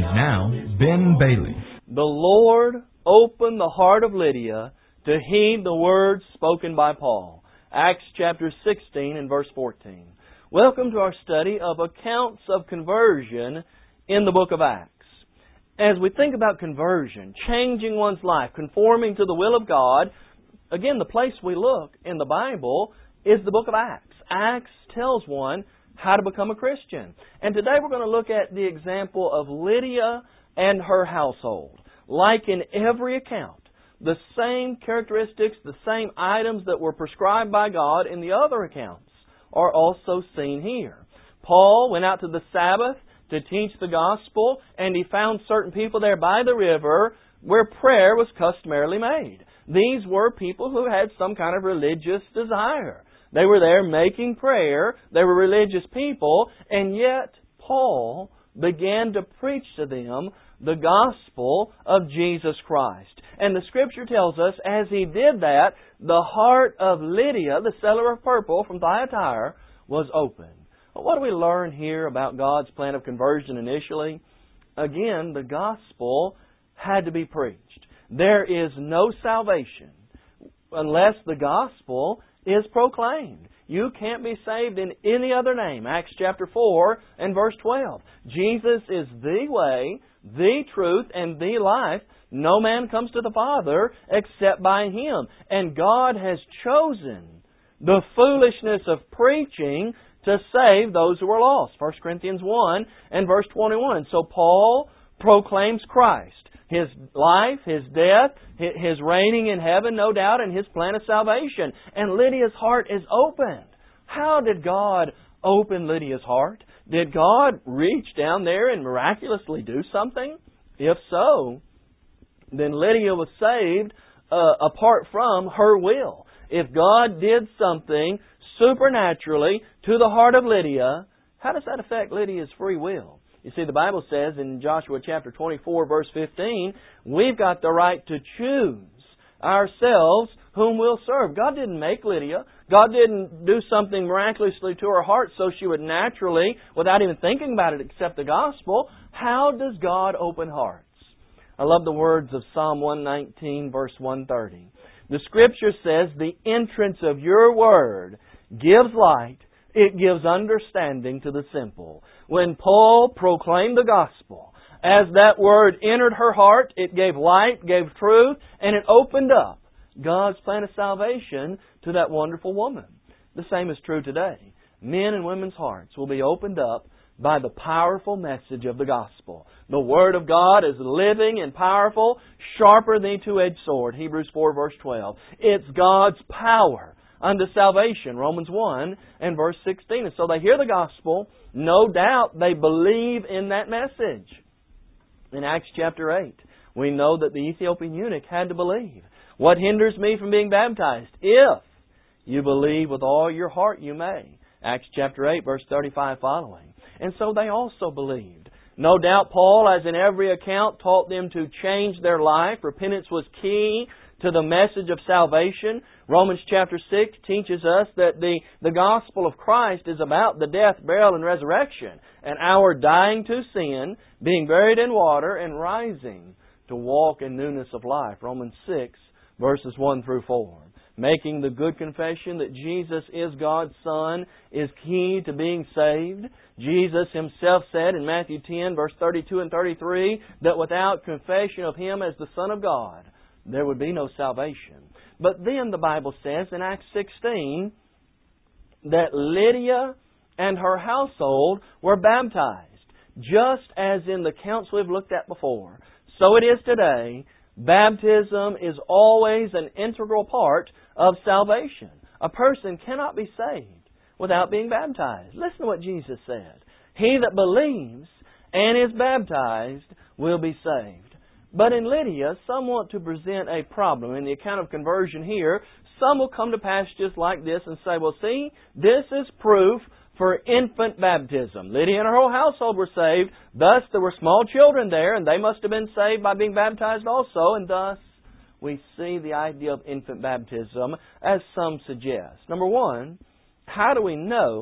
now, Ben Bailey. The Lord opened the heart of Lydia to heed the words spoken by Paul. Acts chapter 16 and verse 14. Welcome to our study of accounts of conversion in the book of Acts. As we think about conversion, changing one's life, conforming to the will of God, again, the place we look in the Bible is the book of Acts. Acts tells one how to become a Christian. And today we're going to look at the example of Lydia and her household. Like in every account, the same characteristics, the same items that were prescribed by God in the other accounts are also seen here. Paul went out to the Sabbath to teach the gospel, and he found certain people there by the river where prayer was customarily made. These were people who had some kind of religious desire. They were there making prayer. They were religious people, and yet Paul began to preach to them the gospel of Jesus Christ. And the Scripture tells us, as he did that, the heart of Lydia, the seller of purple from Thyatira, was opened. What do we learn here about God's plan of conversion initially? Again, the gospel had to be preached. There is no salvation unless the gospel is proclaimed. You can't be saved in any other name. Acts chapter 4 and verse 12. Jesus is the way, the truth, and the life. No man comes to the Father except by Him. And God has chosen the foolishness of preaching to save those who are lost. 1 Corinthians 1 and verse 21. So Paul proclaims Christ. His life, His death, His reigning in heaven, no doubt, and His plan of salvation. And Lydia's heart is opened. How did God open Lydia's heart? Did God reach down there and miraculously do something? If so, then Lydia was saved apart from her will. If God did something supernaturally to the heart of Lydia, how does that affect Lydia's free will? You see, the Bible says in Joshua chapter 24, verse 15, we've got the right to choose ourselves whom we'll serve. God didn't make Lydia. God didn't do something miraculously to her heart so she would naturally, without even thinking about it, accept the gospel. How does God open hearts? I love the words of Psalm 119, verse 130. The Scripture says, the entrance of your word gives light. It gives understanding to the simple. When Paul proclaimed the gospel, as that word entered her heart, it gave light, gave truth, and it opened up God's plan of salvation to that wonderful woman. The same is true today. Men and women's hearts will be opened up by the powerful message of the gospel. The Word of God is living and powerful, sharper than a two-edged sword. Hebrews 4, verse 12. It's God's power unto salvation, Romans 1 and verse 16. And so they hear the gospel. No doubt they believe in that message. In Acts chapter 8, we know that the Ethiopian eunuch had to believe. What hinders me from being baptized? If you believe with all your heart, you may. Acts chapter 8, verse 35 following. And so they also believed. No doubt Paul, as in every account, taught them to change their life. Repentance was key to the message of salvation. Romans chapter 6 teaches us that the gospel of Christ is about the death, burial, and resurrection, and our dying to sin, being buried in water, and rising to walk in newness of life. Romans 6, verses 1 through 4. Making the good confession that Jesus is God's Son is key to being saved. Jesus Himself said in Matthew 10, verse 32 and 33, that without confession of Him as the Son of God, there would be no salvation. But then the Bible says in Acts 16 that Lydia and her household were baptized. Just as in the accounts we've looked at before, so it is today. Baptism is always an integral part of salvation. A person cannot be saved without being baptized. Listen to what Jesus said. He that believes and is baptized will be saved. But in Lydia, some want to present a problem. In the account of conversion here, some will come to passages like this and say, well, see, this is proof for infant baptism. Lydia and her whole household were saved. Thus, there were small children there, and they must have been saved by being baptized also. And thus, we see the idea of infant baptism as some suggest. Number one, how do we know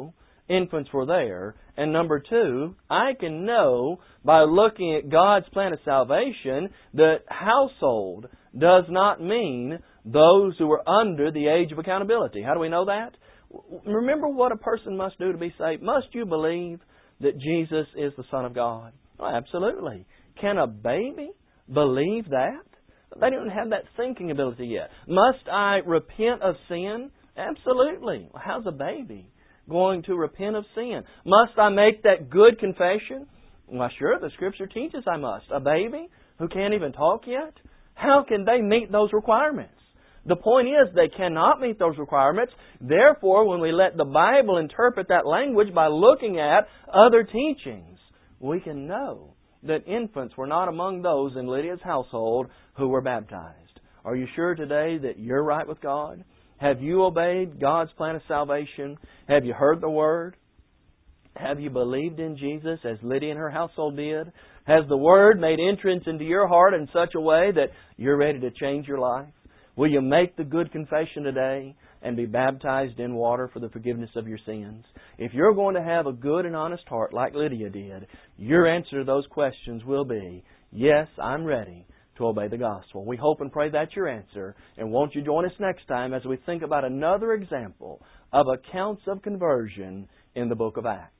infants were there. And number two, I can know by looking at God's plan of salvation that household does not mean those who are under the age of accountability. How do we know that? Remember what a person must do to be saved. Must you believe that Jesus is the Son of God? Oh, absolutely. Can a baby believe that? They don't have that thinking ability yet. Must I repent of sin? Absolutely. How's a baby going to repent of sin? Must I make that good confession? Well, sure, the Scripture teaches I must. A baby who can't even talk yet? How can they meet those requirements? The point is, they cannot meet those requirements. Therefore, when we let the Bible interpret that language by looking at other teachings, we can know that infants were not among those in Lydia's household who were baptized. Are you sure today that you're right with God? Have you obeyed God's plan of salvation? Have you heard the Word? Have you believed in Jesus as Lydia and her household did? Has the Word made entrance into your heart in such a way that you're ready to change your life? Will you make the good confession today and be baptized in water for the forgiveness of your sins? If you're going to have a good and honest heart like Lydia did, your answer to those questions will be, yes, I'm ready to obey the gospel. We hope and pray that's your answer. And won't you join us next time as we think about another example of accounts of conversion in the book of Acts.